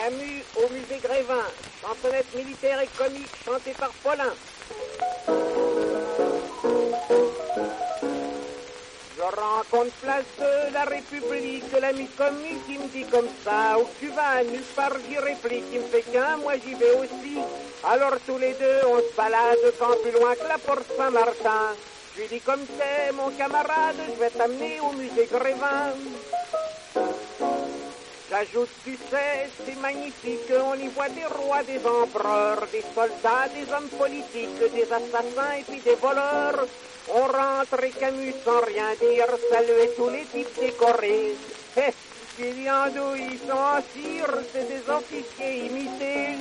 Camus au musée Grévin. Chansonnette militaire et comique chantée par Paulin. Je rencontre place de la République, de l'ami comique qui me dit comme ça, où tu vas, nulle part j'y réplique, il me fait qu'un, moi j'y vais aussi. Alors tous les deux on se balade quand plus loin que la porte Saint-Martin. Je lui dis comme c'est mon camarade, je vais t'amener au musée Grévin. J'ajoute, tu sais, c'est magnifique, on y voit des rois, des empereurs, des soldats, des hommes politiques, des assassins et puis des voleurs. On rentre et Camus sans rien dire, saluer tous les types décorés. Les viandos, ils sont en cire, c'est des officiers imités.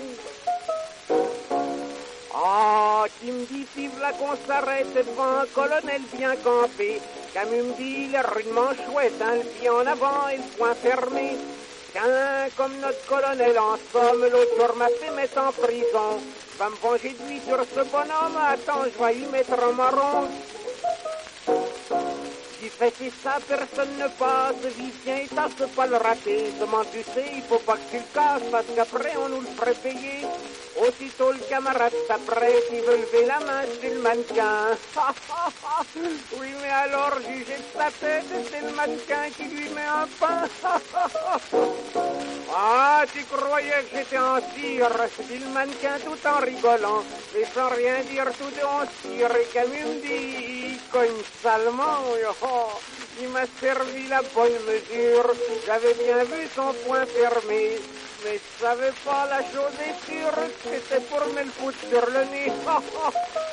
Ah, tu me dis, vive là qu'on s'arrête devant un colonel bien campé. Camus me dit, il est rudement chouette, hein, le pied en avant et le poing fermé. Tiens, comme notre colonel en somme, l'autre jour m'a fait mettre en prison. Va me venger de lui sur ce bonhomme, attends, je vais y mettre un marron. J'y fais ça, personne ne passe, vis bien et t'as pas le rater. Comment tu sais, il faut pas que tu le casses, parce qu'après on nous le ferait payer. Aussitôt le camarade s'apprête, il veut lever la main sur le mannequin. Oui, mais alors, jugez de sa tête, c'est le mannequin qui lui met un pain. Ah, tu croyais que j'étais en cire, dit le mannequin tout en rigolant, mais sans rien dire tout de en cire. Et Camus me dit, il cogne salement, oh, il m'a servi la bonne mesure, j'avais bien vu son poing fermé. Mais je savais pas, la chose est sûre, c'était pour me le foutre sur le nez.